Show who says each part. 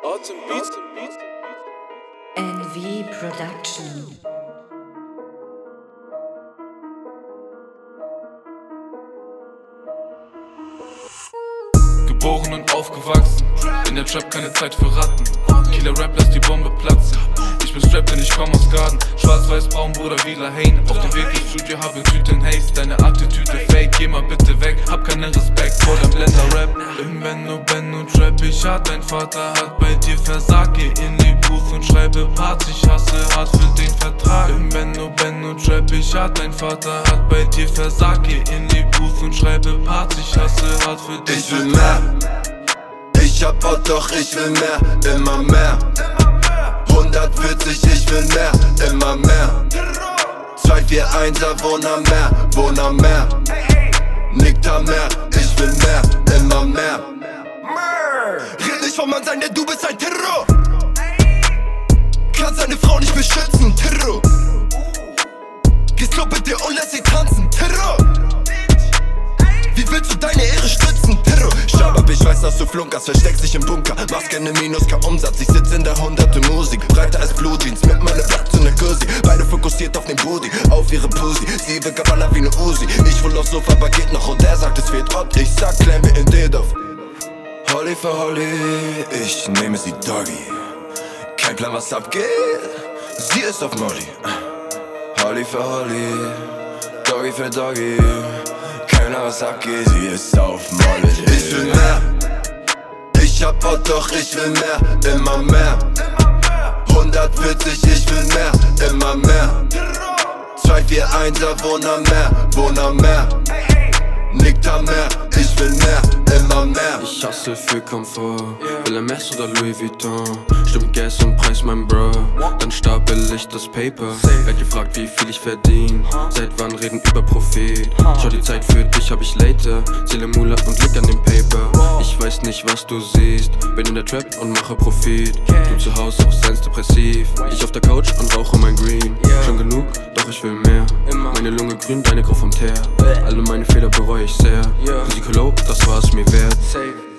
Speaker 1: Autumn Beats.
Speaker 2: NV Production.
Speaker 3: Geboren und aufgewachsen, in der Trap keine Zeit für Ratten. Killer Rap lässt die Bombe platzen. Ich bin strapped, denn ich komm aus Garden. Schwarz-Weiß-Braun, Bruder wie Lahane. Auf dem Weg ins Studio habe Tüten Haze. Deine Attitüde fake, geh mal bitte weg. Hab keinen Respekt vor dem Blender-Rap. Im Benno Trap, ich hat dein Vater hat bei dir versagt. Geh in die Booth und schreibe Parts. Ich hasse hart für den Vertrag. Im Benno Trap, ich hat dein Vater hat bei dir versagt. Geh in die Booth und schreibe Parts. Ich hasse hart für den
Speaker 4: Ich will mehr. Ich hab Bock, doch ich will mehr, immer mehr. 140, ich will mehr, immer mehr. 241er, wohn am Meer. Nickt am Meer, ich will mehr, immer mehr. Red nicht vom Mann sein, denn du bist ein Terror. Kannst deine Frau nicht beschützen, Terror. Gehst Club mit dir und lässt sie tanzen, Terror. Wie willst du deine Ehre stützen, Terror? Shabab, ich weiß, dass du flunkerst, versteckst dich im Bunker. Machst gerne Minus, kein Umsatz, ich sitz in der 100. Musik. Breiter als Blue Jeans, mit meiner Blatt zu ner Kursi. Beide fokussiert auf den Booty, auf ihre Pussy. Sie will Gabbana wie ne Uzi. Ich wohl aufs Sofa, aber geht noch und er sagt, es fehlt Ort. Ich sag, klär mir in Dedorf. Holly für Holly, ich nehme sie Doggy. Kein Plan, was abgeht, sie ist auf Molly. Holly für Holly, Doggy für Doggy. Keiner was abgeht, sie ist auf Molly. Ich will mehr. Ich hab Bock, doch ich will mehr, immer mehr. 140, ich will mehr, immer mehr. 241er, wohn am Meer. Nickt am Meer, ich will mehr, immer mehr.
Speaker 5: Ich hasse für Komfort, will MS oder Louis Vuitton. Stimmt Gas und Preis, mein Bro, dann stapel ich das Paper. Werd gefragt, wie viel ich verdien, seit wann reden über Profit. Schau, die Zeit für dich hab ich later, zähle Mula und lieg an dem Paper. Ich weiß nicht, was du siehst, bin in der Trap und mache Profit. Du zu Hause auch seinst depressiv, ich auf der Couch und rauche mein Green. Schon genug, doch ich will mehr, meine Lunge grün, deine grau vom Teer. Alle meine Fehler bereue ich sehr, Risiko low, das war es mir wert.